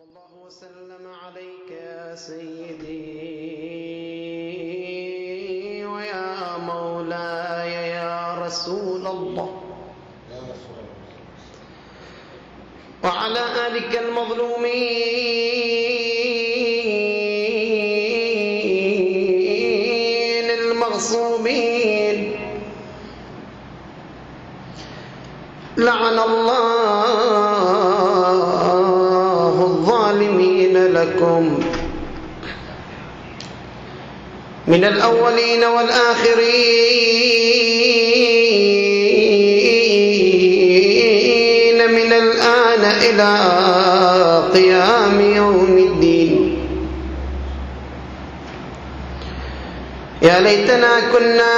الله وسلم عليك يا سيدي ويا مولاي يا رسول الله، وعلى آلك المظلومين المغصوبين. لعن الله الظالمين لكم من الأولين والآخرين من الآن إلى قيام يوم الدين. يا ليتنا كنا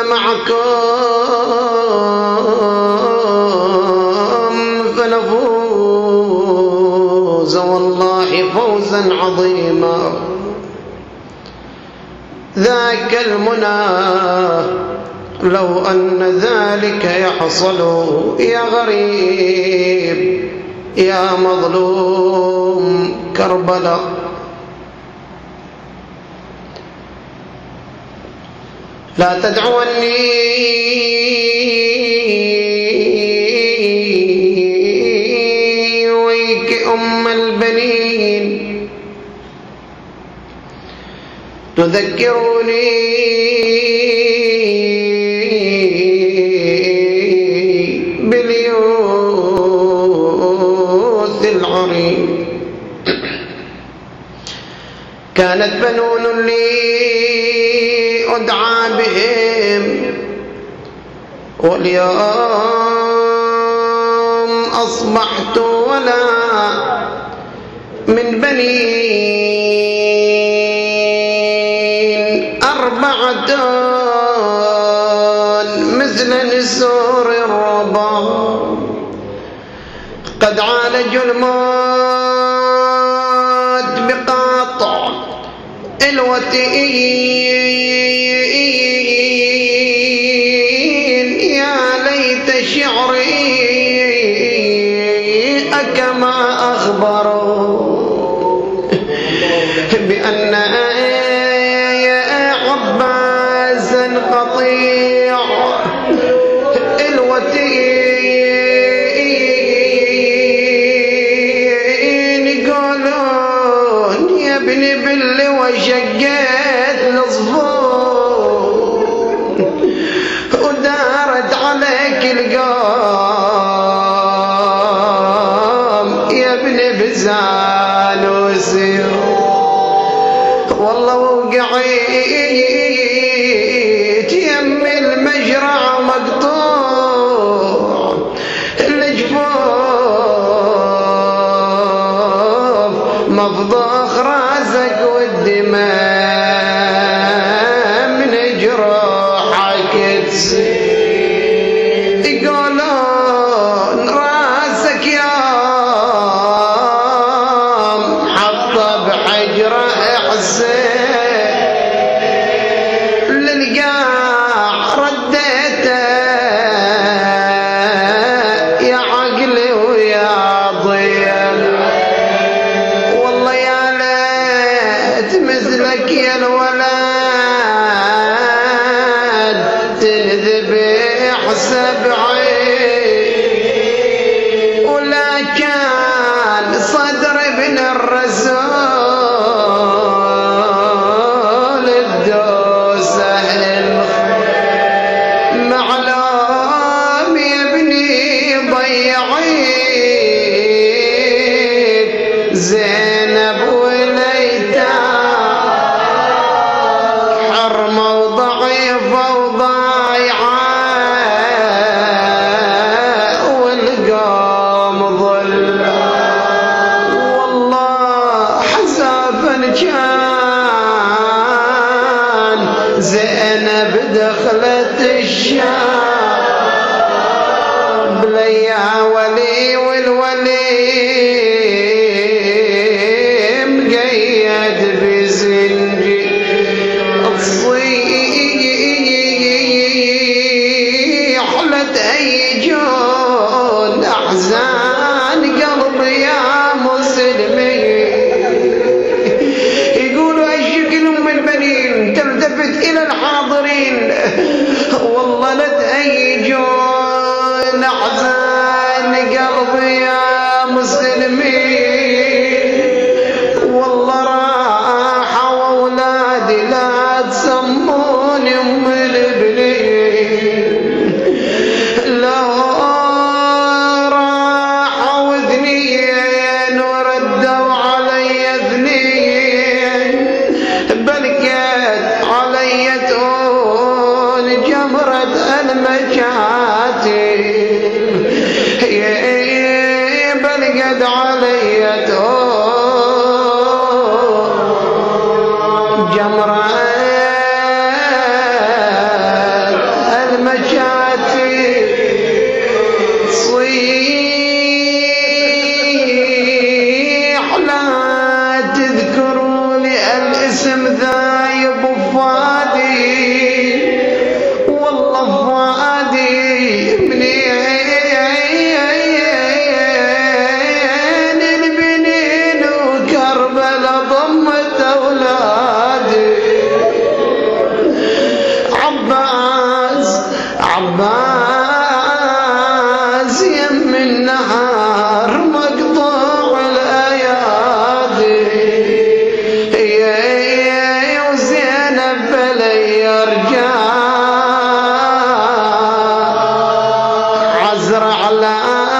معكم فنفوز والله فوزا عظيما. ذاك المنى لو أن ذلك يحصل يا غريب يا مظلوم كربلاء. لا تدعوني ويك أم البنين تذكروني باليوث العريم. كانت بنون لي أدعى بهم واليوم أصبحت ولا من بنين أربعة مثل نسور الربا قد عالجوا الموت بقاطع الوتين. يا ليت شعري أكما أخبروا بأن عباسا قطيع الوتين. يقولون يا ابني باللي وشقيت الصفوف ودارت عليك القوم يا ابني بزان وسير. والله وقعيت يم المجرى مقطوع الجفوف مفضوخ راسك والدماء من جروحك تسيل. يقولون راسك يوم حطه بحجره حسين للقاع رديته يا عقلي ويا ضيل. والله يا ليت مثلك يا الولد تنذبح سبعين ولا كان صدر ابن الرسول الدوسه معلوم يا ابني ضيعيك زينب وليتها حرمه وضعيفه وضايعه والقوم ظل. والله حسافا كان زينب دخلت الشام بليا ولي والولي مقيد بزنجي تصيح لتأيجون أحزان قلبي يا مسلمين. قلت إلى الحاضرين والله لا تهيجون أحزان قلبي يا مسلمين، والله راحوا أولادي لا تسموني أم البنين، لو راحوا اثنين وردوا علي اثنين بلقيت علي تون جمرة المشاتل، بلقيت علي تون جمرة المشاتل، صيح لا تذكروا لي الاسم ذايب فادي، والله فادي منين البنين وكربلا ضمت اولادي، عباس يم النهار مقطوع الايادي، وزينب بلي ارجع عزر على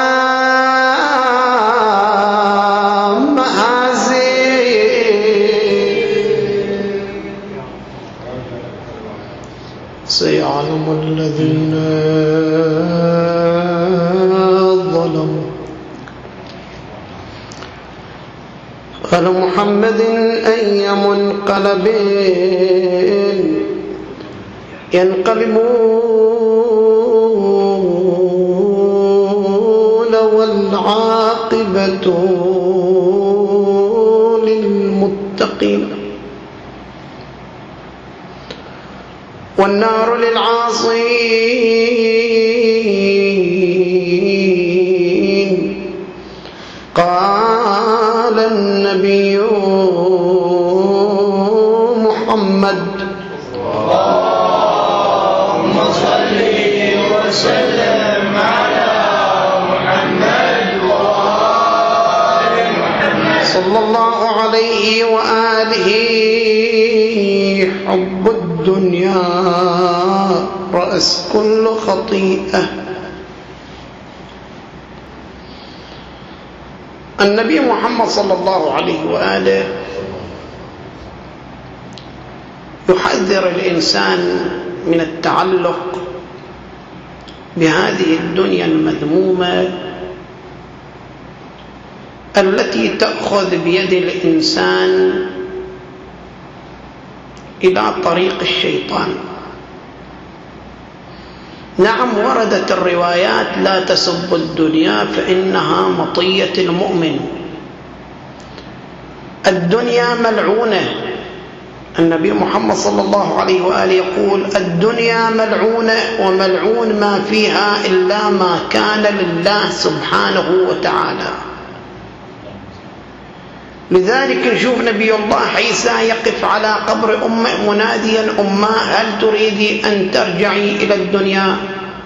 سيعلم الذين ظلموا على محمد أي منقلب ينقلبون والعاقبة للمتقين، والنار للعاصين. قال النبي محمد اللهم صل وسلم على محمد وآل محمد صلى الله عليه وآله. حب الدنيا رأس كل خطيئة. النبي محمد صلى الله عليه وآله يحذر الإنسان من التعلق بهذه الدنيا المذمومة التي تأخذ بيد الإنسان إلى طريق الشيطان. نعم، وردت الروايات لا تسبوا الدنيا فإنها مطية المؤمن. الدنيا ملعونة. النبي محمد صلى الله عليه وآله يقول الدنيا ملعونة وملعون ما فيها إلا ما كان لله سبحانه وتعالى. لذلك نشوف نبي الله عيسى يقف على قبر أمه مناديا أمه هل تريدي أن ترجعي إلى الدنيا؟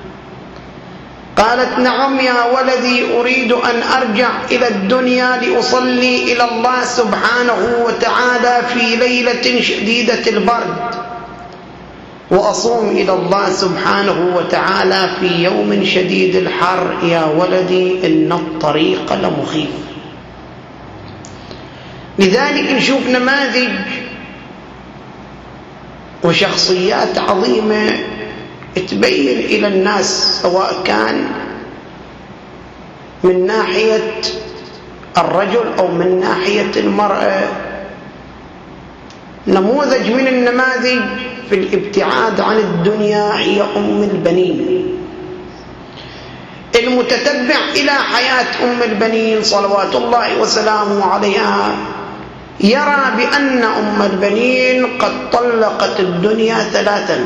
قالت نعم يا ولدي، أريد أن أرجع إلى الدنيا لأصلي إلى الله سبحانه وتعالى في ليلة شديدة البرد، وأصوم إلى الله سبحانه وتعالى في يوم شديد الحر. يا ولدي إن الطريق لمخيف. لذلك نشوف نماذج وشخصيات عظيمة تبين إلى الناس، سواء كان من ناحية الرجل أو من ناحية المرأة. نموذج من النماذج في الابتعاد عن الدنيا هي أم البنين. المتتبع إلى حياة أم البنين صلوات الله وسلامه عليها يرى بأن أم البنين قد طلقت الدنيا 3.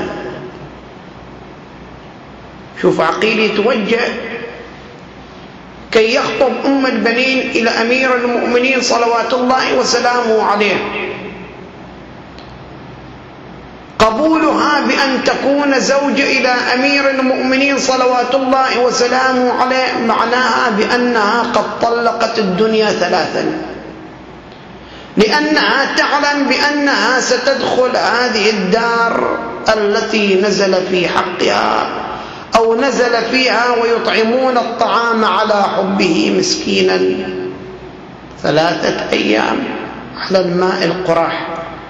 شوف عقيل يتوجه كي يخطب أم البنين إلى أمير المؤمنين صلوات الله وسلامه عليه. قبولها بأن تكون زوجة إلى أمير المؤمنين صلوات الله وسلامه عليه معناها بأنها قد طلقت الدنيا 3، لأنها تعلم بأنها ستدخل هذه الدار التي نزل في حقها أو نزل فيها ويطعمون الطعام على حبه مسكينا 3 أيام على الماء القراح.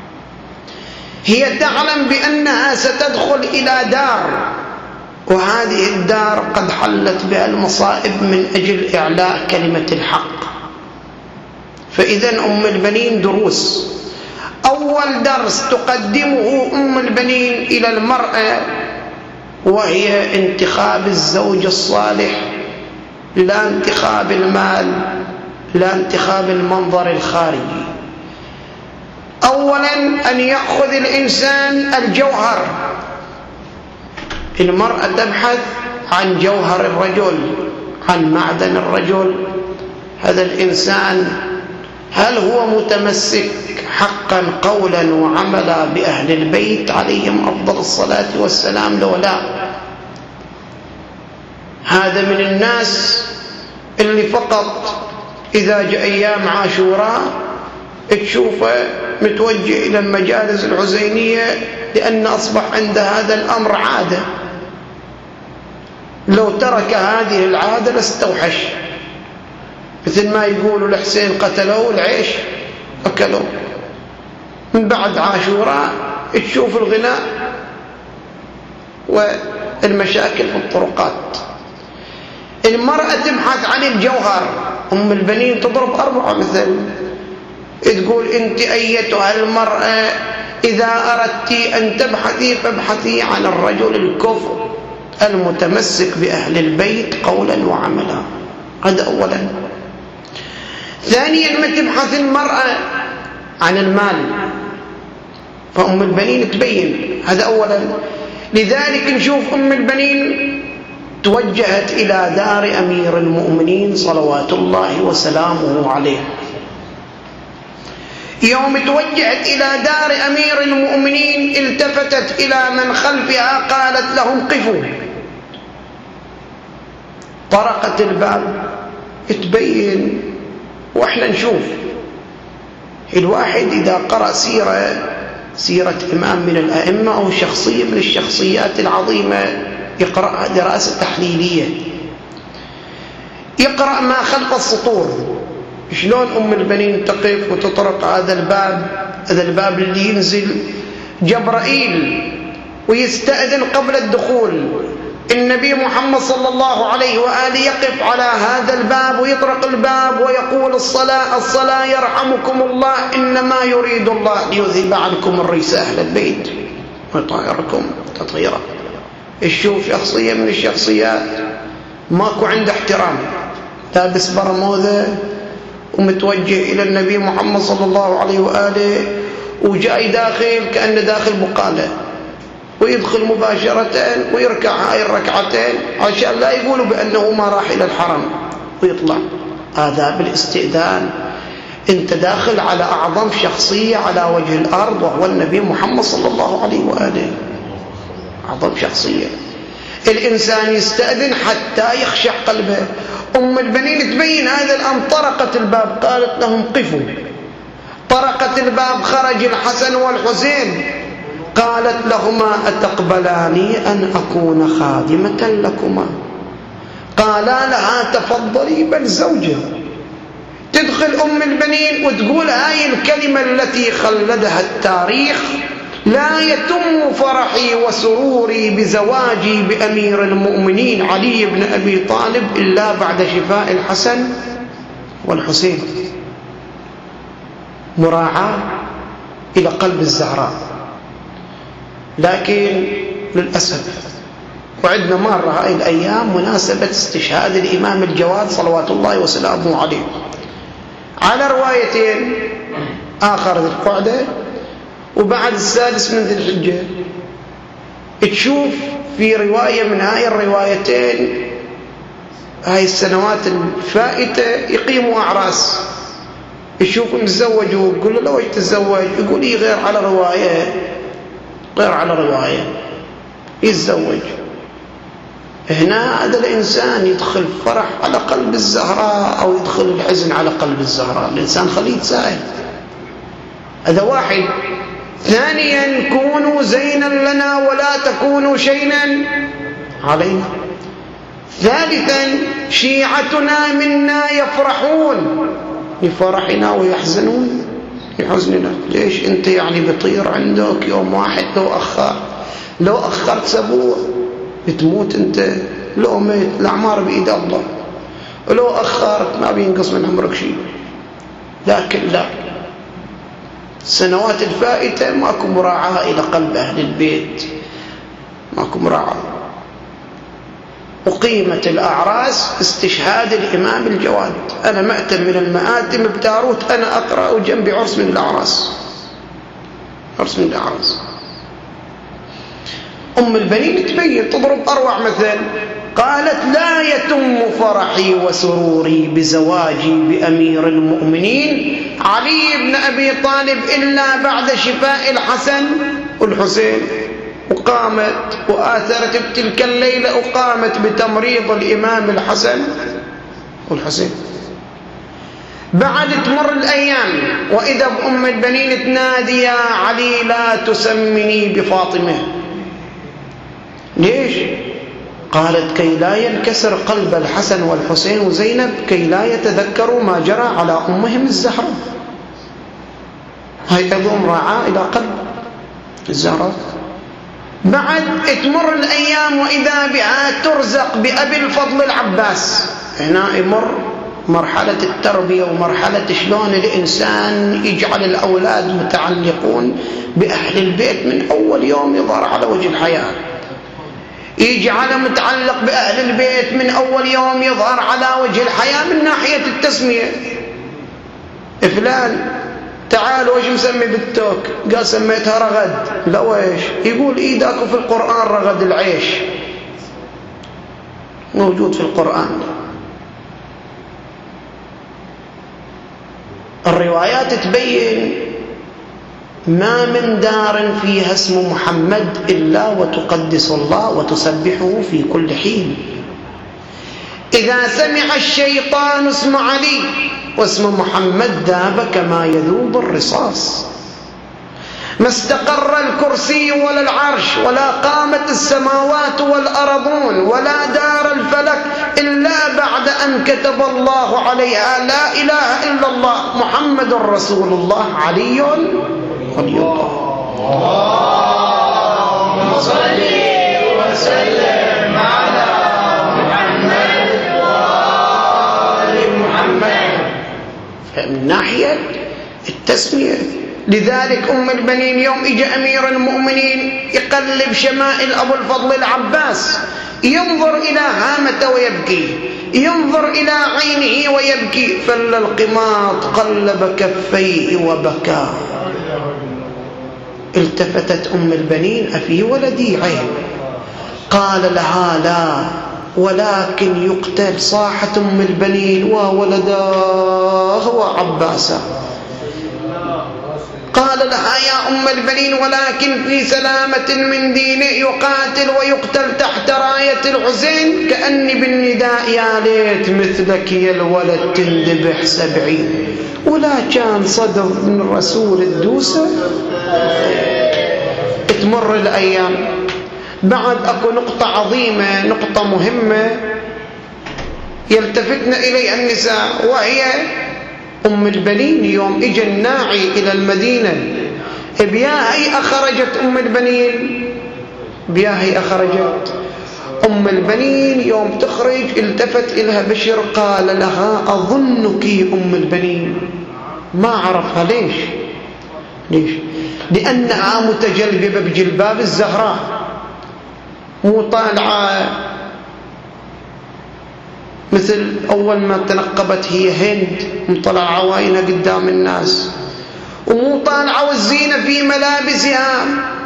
هي تعلم بأنها ستدخل إلى دار، وهذه الدار قد حلت بها المصائب من أجل إعلاء كلمة الحق. فإذا أم البنين دروس. أول درس تقدمه أم البنين إلى المرأة وهي انتخاب الزوج الصالح، لا انتخاب المال، لا انتخاب المنظر الخارجي. أولا أن يأخذ الإنسان الجوهر. المرأة تبحث عن جوهر الرجل، عن معدن الرجل. هذا الإنسان هل هو متمسك حقا قولا وعملا بأهل البيت عليهم أفضل الصلاة والسلام لو لا؟ هذا من الناس اللي فقط إذا جاء أيام عاشوراء تشوفه متوجه إلى المجالس الحسينية، لأن أصبح عند هذا الأمر عادة. لو ترك هذه العادة لاستوحش، مثل ما يقولوا الحسين قتلوه العيش أكلوه. من بعد عاشوراء تشوف الغناء والمشاكل في الطرقات. المرأة تبحث عن الجوهر. أم البنين تضرب 4 مثل، تقول أنت أيتها المرأة إذا أردت أن تبحثي فابحثي عن الرجل الكفء المتمسك بأهل البيت قولا وعملا. هذا أولا. ثانيا ما تبحث المرأة عن المال، فأم البنين تبين هذا أولا. لذلك نشوف أم البنين توجهت إلى دار أمير المؤمنين صلوات الله وسلامه عليه. يوم توجهت إلى دار أمير المؤمنين التفتت إلى من خلفها قالت لهم قفوا. طرقت الباب تبين، وإحنا نشوف الواحد إذا قرأ سيرة إمام من الأئمة أو شخصية من الشخصيات العظيمة يقرأ دراسة تحليلية، يقرأ ما خلف السطور. شلون أم البنين تقف وتطرق هذا الباب اللي ينزل جبرائيل ويستأذن قبل الدخول. النبي محمد صلى الله عليه وآله يقف على هذا الباب ويطرق الباب ويقول الصلاة يرحمكم الله، إنما يريد الله ليذهب عنكم الرجس أهل البيت ويطهركم تطهيرا. الشوف شخصية من الشخصيات ماكو عنده احترام، لابس برموذة ومتوجه إلى النبي محمد صلى الله عليه وآله، وجاي داخل كأنه داخل بقالة، ويدخل مباشرة ويركع هاي الركعتين عشان لا يقولوا بأنه ما راح إلى الحرم، ويطلع. آداب الاستئذان. انت داخل على أعظم شخصية على وجه الأرض وهو النبي محمد صلى الله عليه وآله، أعظم شخصية. الإنسان يستأذن حتى يخشع قلبه. أم البنين تبين هذا الأمر. طرقت الباب قالت لهم قفوا. طرقت الباب خرج الحسن والحسين قالت لهما أتقبلاني أن أكون خادمة لكما؟ قالا لها تفضلي بل زوجة. تدخل أم البنين وتقول هاي الكلمة التي خلدها التاريخ: لا يتم فرحي وسروري بزواجي بأمير المؤمنين علي بن أبي طالب إلا بعد شفاء الحسن والحسين. مراعاة إلى قلب الزهراء. لكن للأسف وعدنا مرة هاي الأيام مناسبة استشهاد الإمام الجواد صلوات الله وسلامه عليه على روايتين: آخر ذي القعدة وبعد 6 من ذي الحجة. تشوف في رواية من هاي الروايتين هاي السنوات الفائتة يقيموا أعراس، يشوف متزوج ويقول له لو تتزوج، يقول لي غير على رواية غير على رواية يتزوج. هنا هذا الإنسان يدخل فرح على قلب الزهراء أو يدخل الحزن على قلب الزهراء. الإنسان خليه يتساءل. هذا واحد. ثانيا كونوا زينا لنا ولا تكونوا شينا علينا. ثالثا شيعتنا منا يفرحون بفرحنا ويحزنون بحزننا. ليش انت يعني بطير عندك يوم واحد لو أخرت أسبوع بتموت انت، لو ميت الأعمار بإيد الله، ولو أخرت ما بينقص من عمرك شيء. لكن لا، السنوات الفائتة ماكو مراعاة إلى قلب أهل البيت، ماكو مراعاة. أقيمت الأعراس استشهاد الإمام الجواد. أنا مأتم من المآتم بتاروت أنا أقرأ جنبي عرس من الأعراس، عرس من الأعراس. أم البنين تبين تضرب أروع مثل، قالت لا يتم فرحي وسروري بزواجي بأمير المؤمنين علي بن أبي طالب إلا بعد شفاء الحسن والحسين. وقامت وآثرت تلك الليلة، وقامت بتمريض الإمام الحسن والحسين. بعد تمر الأيام وإذا بأم البنين تنادي يا علي لا تسمني بفاطمة. ليش؟ قالت كي لا ينكسر قلب الحسن والحسين وزينب، كي لا يتذكروا ما جرى على أمهم الزهراء. هاي أيضا مراعاة إلى قلب الزهراء. بعد تمر الأيام وإذا بها ترزق بأبي الفضل العباس. هنا يمر مرحلة التربية ومرحلة شلون الإنسان يجعل الأولاد متعلقون بأهل البيت من أول يوم يظهر على وجه الحياة، يجعل متعلق بأهل البيت من أول يوم يظهر على وجه الحياة من ناحية التسمية. فلان تعال وش مسمي بالتوك؟ قال سميتها رغد. لا ويش؟ يقول إيداكم في القرآن رغد العيش، موجود في القرآن. الروايات تبين ما من دار فيها اسم محمد إلا وتقدس الله وتسبحه في كل حين. إذا سمع الشيطان اسم علي واسم محمد ذاب كما يذوب الرصاص. ما استقر الكرسي ولا العرش ولا قامت السماوات والأرضون ولا دار الفلك إلا بعد أن كتب الله عليها لا إله إلا الله محمد رسول الله علي ولي الله. اللهم صل وسلم على محمد وآل محمد. من ناحية التسمية. لذلك أم البنين يوم إجا أمير المؤمنين يقلب شمائل أبو الفضل العباس، ينظر إلى هامته ويبكي، ينظر إلى عينه ويبكي، فل القماط قلب كفيه وبكى. التفتت أم البنين أفي ولدي عين؟ قال لها لا، ولكن يقتل. صاحت أم البنين وولداه وعباسا. قال لها يا أم البنين ولكن في سلامة من دينه يقاتل ويقتل تحت راية الحسين. كأني بالنداء يا ليت مثلك يا الولد تندبح 70. ولا كان صدر من الرسول الدوسة. تمر الأيام. بعد أكو نقطة عظيمة، نقطة مهمة يلتفتن إليها النساء، وهي أم البنين يوم إجا الناعي إلى المدينة بياهي أخرجت أم البنين، بياهي أخرجت أم البنين. يوم تخرج التفت إلها بشر قال لها أظنك أم البنين. ما عرفها. ليش؟ لأنها متجلببة بجلباب الزهراء، مو طالعة مثل أول ما تنقبت هي هند مطلع عواينها قدام الناس، ومو طالعة والزينة في ملابسها،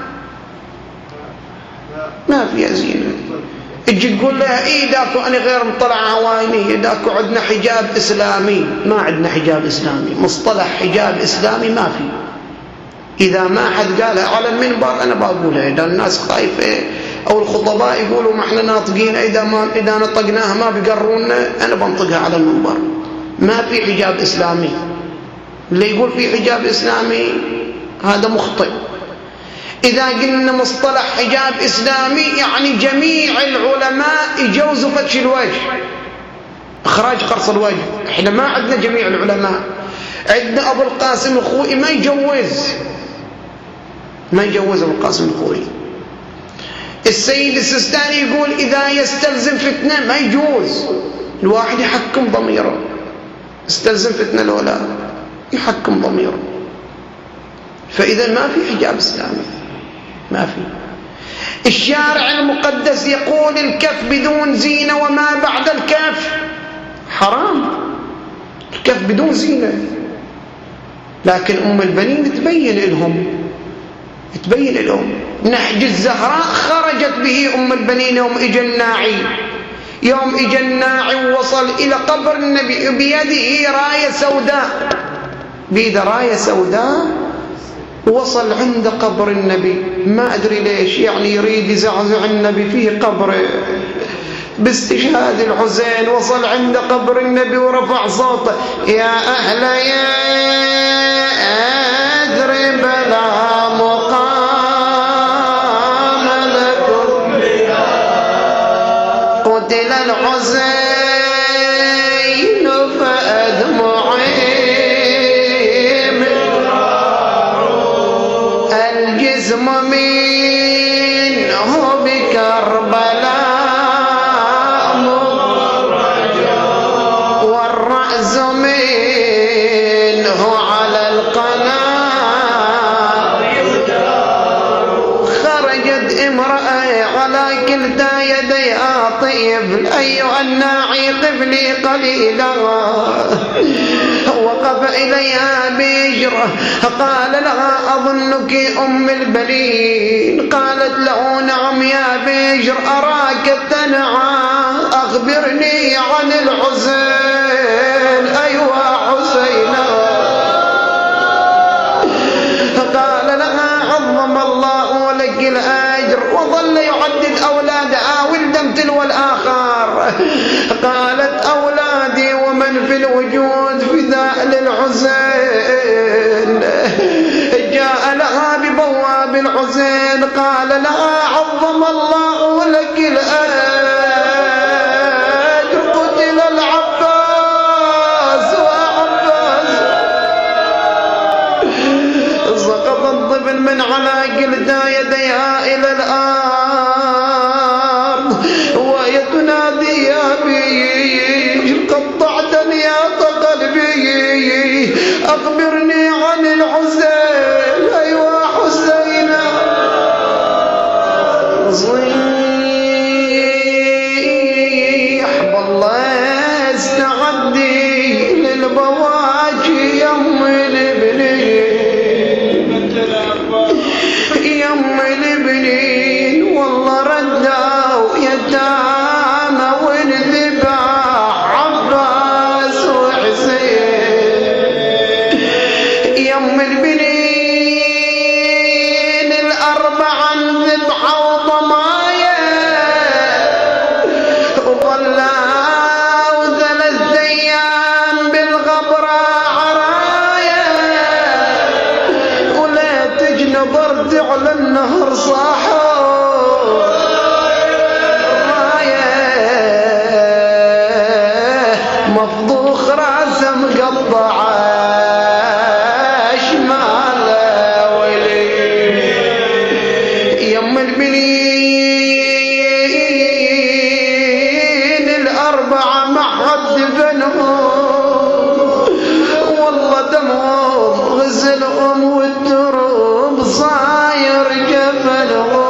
ما فيها زينة. تجي تقول لها إيه داكو أنا غير مطلع عوايني، داكو عندنا حجاب إسلامي. ما عندنا حجاب إسلامي، مصطلح حجاب إسلامي ما في. إذا ما حد قالها على المنبر أنا بقولها، إذا الناس خايفة أو الخطباء يقولوا ما احنا ناطقين إذا نطقناها ما بيقرونا، أنا بنطقها على المنبر. ما في حجاب إسلامي. اللي يقول في حجاب إسلامي هذا مخطئ. إذا قلنا مصطلح حجاب إسلامي يعني جميع العلماء يجوزوا فتش الوجه، إخراج قرص الوجه. إحنا ما عندنا جميع العلماء، عندنا أبو القاسم الخوئي ما يجوز أبو القاسم الخوئي. السيد السيستاني يقول إذا يستلزم فتنة ما يجوز الواحد يحكم ضميره. استلزم فتنة الولاء يحكم ضميره. فإذا ما في حجاب إسلامي، ما في. الشارع المقدس يقول الكف بدون زينة وما بعد الكف حرام، الكف بدون زينة. لكن أم البنين تبين لهم. نهج الزهراء خرجت به أم البنين يوم اجى الناعي ووصل إلى قبر النبي بيده راية سوداء، وصل عند قبر النبي ما أدري ليش، يعني يريد يزعزع النبي فيه قبره باستشهاد الحسين. وصل عند قبر النبي ورفع صوته يا أهل يثرب لا مقام لكم، قتل الحسين فأدمعي الجسم منه بكربلاء والرأس منه على القناة. خرجت امرأة على كلتا يديها طيب أيها الناعي قف لي قليلا. وقف إليها بيجره قال لها أظنك أم البنين؟ قالت له نعم يا بيجر أراك تنعى، أخبرني عن الحسين. أيوة حسينا. قال لها عظم الله لك الأجر، وظل يعدد أولادها ولدا تلو الآخر. قالت أولادي ومن في الوجود فداء للحسين. جاء لها ببواب الحسين قال لها عظم الله لك الأجر، قتل العباس وعباس. سقط الطفل من على كلتا يديها إلى الأرض وهي تنادي يا بيجر قطعتني يا قلبي، أخبرني عن الحسين. أيوة حسينا. صيح بالله استعدي للبواجي يم البنين والله ردوا يتامى وانذبح عباس وحسين. يم البنين الأربعة انذبحوا وضمايا، وظلوا 3 أيام بالغبرة عرايا، ولا تجنبر على النهر صاحوا رايه، مفضوخ راسه مقطعه شماله ويلي. يم البنين الأربعة ما حد دفنهم، والله دمهم غسلهم والدروب صاير جبلهم.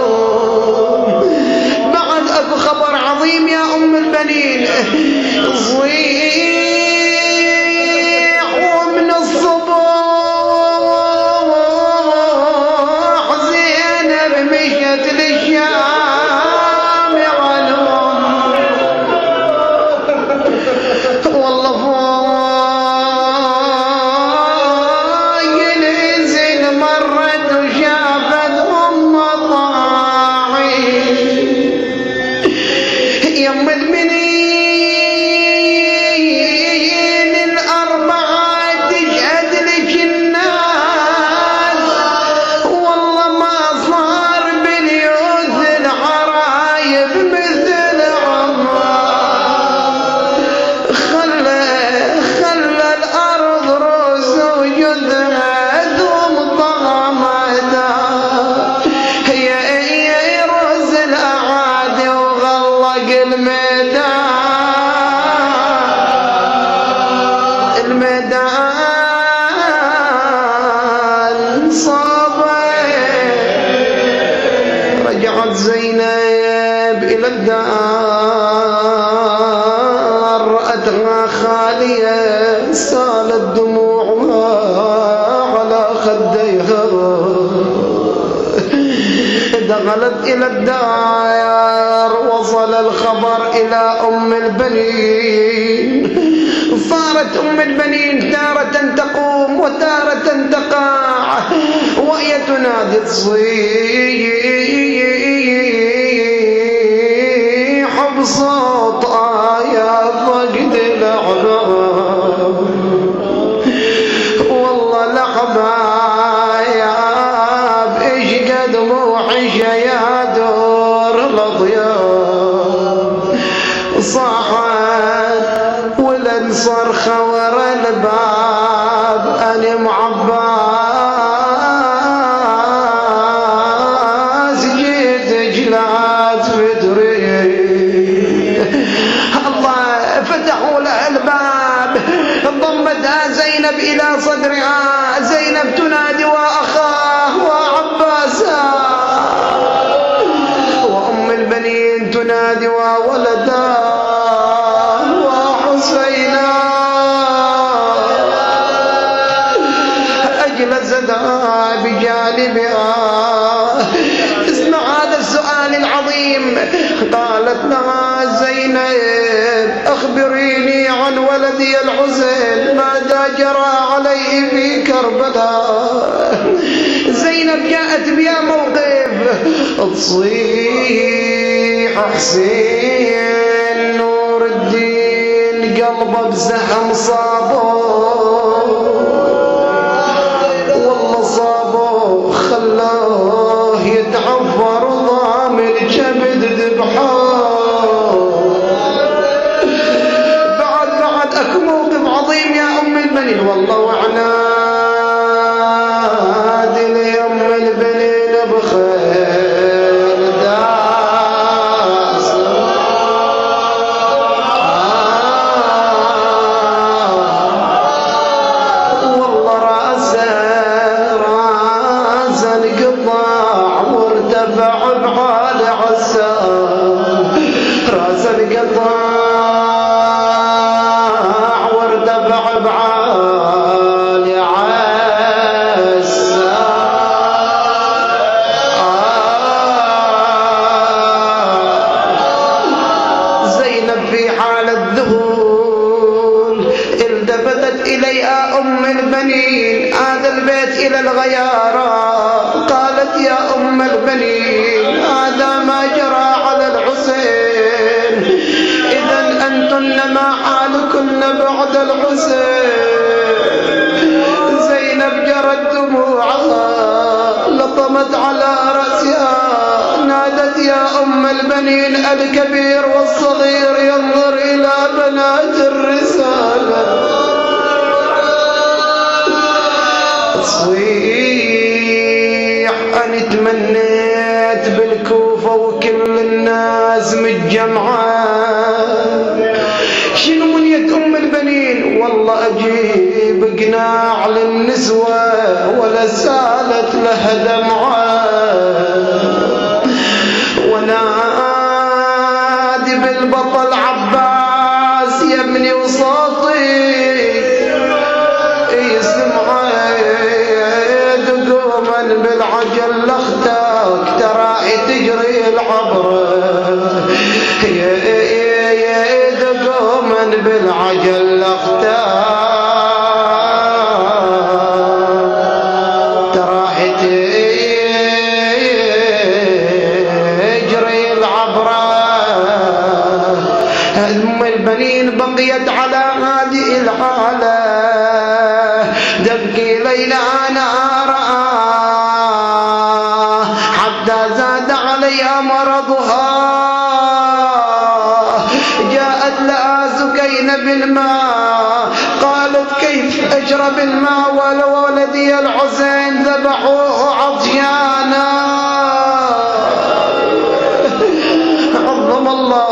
الدار رأتها خالية سالت دموعها على خديها. دخلت إلى الدار وصل الخبر إلى أم البنين. صارت أم البنين تارة تقوم وتارة تقع وهي تنادي تصيح بصوت آيات فقد الأحباب. والله الأحباب إيش قد موحشة يا دور الأضياف. صاحت ولن صرخة ورا الباب أنا معباس جيت جلات فدري. الله فتحوا لها الباب ضمتها زينب إلى صدرها. زينب تنادي وأخاه وعباسا وأم البنين تنادي وولدها وحسينا. أجلستها بجانبها. اسمع هذا السؤال العظيم. قالت لها زينب أخبريني عن ولدي الحسين ماذا جرى عليه في كربلاء. زينب جاءت بها موقف تصيح حسين نور الدين قلبه بزحم صابه. والله صابه خلاه يتعفر ضامن كبد ذبحه. بعد اكو موقف عظيم يا ام البنين. والله وعناد لأم البنين بخير داس. والله راسه انقطع وارتفع بحال عساه. راسه انقطع وارتفع بعالي عسى. زينب في حالة ذهول التفتت إليها أم البنين هذا البيت إلى الغيارة. قالت يا أم البنين هذا ما جرى على الحسين. إذن أنتن ما حالكن بعد الحسين. زينب جرت دموعها لطمت على رأسها نادت يا أم البنين الكبير والصغير ينظر إلى بنات الرسالة. تصيح أنا تمنيت بالكوفة وكل الناس متجمعة. شنو منية أم البنين؟ والله أجيب قناع للنسوة ولا سالت لها دمعة. ونادي بالبطل عباس يا ابني وصوتي يسمعه دقوما بالعجل لاختك تراعي تجري العبره. دقوما بالعجل لاختك تراعي تجري العبره. أم البنين بقيت على هذه الحالة تبكي ليلا نهارا حتى زاد عليها مرضها. جاءت لها سكينة بالماء قالت كيف أشرب الماء ولولدي الحسين ذبحوه عطشانا. عظم الله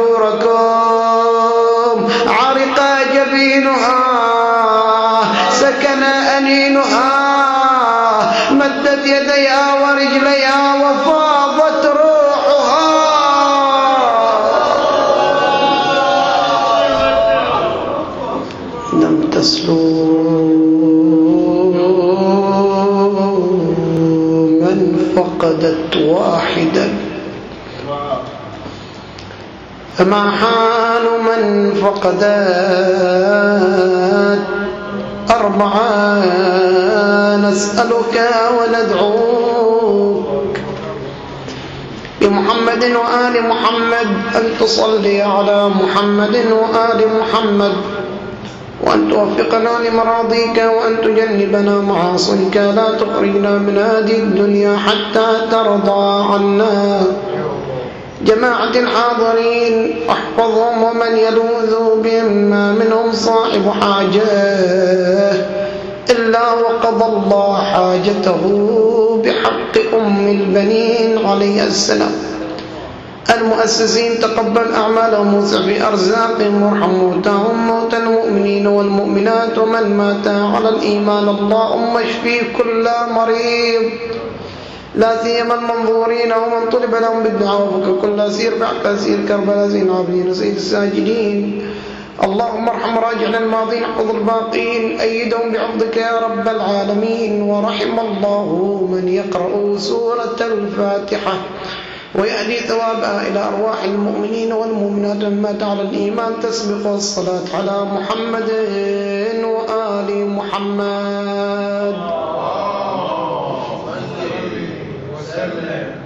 أجوركم. عرق جبينها سكن أنينها مدت يديها ورجليها وفاضت روحها. فقدت واحدا فما حال من فقدت أربعة نسألك وندعوك بمحمد وآل محمد أن تصلي على محمد وآل محمد وأن توفقنا لمراضيك وأن تجنبنا معاصيك لا تخرجنا من هذه الدنيا حتى ترضى عنا جماعة الحاضرين احفظهم ومن يلوذ بهم ما منهم صاحب حاجة إلا وقضى الله حاجته بحق أم البنين عليه السلام المؤسسين تقبل أعمالهم وسع في أرزاقهم وارحم موتاهم موتى المؤمنين والمؤمنات ومن مات على الإيمان اللهم اشفي كل مريض لا سيما المنظورين ومن طلب لهم بالدعاء وفك كل أسير بعد أسير كربلاء زين العابدين سيد الساجدين اللهم ارحم راجعنا الماضين احفظ الباقين أيدهم بعفضك يا رب العالمين ورحم الله من يقرأ سورة الفاتحة ويهدي ثوابها إلى أرواح المؤمنين والمؤمنات مما على الإيمان تسبق الصلاة على محمد وآل محمد وسلم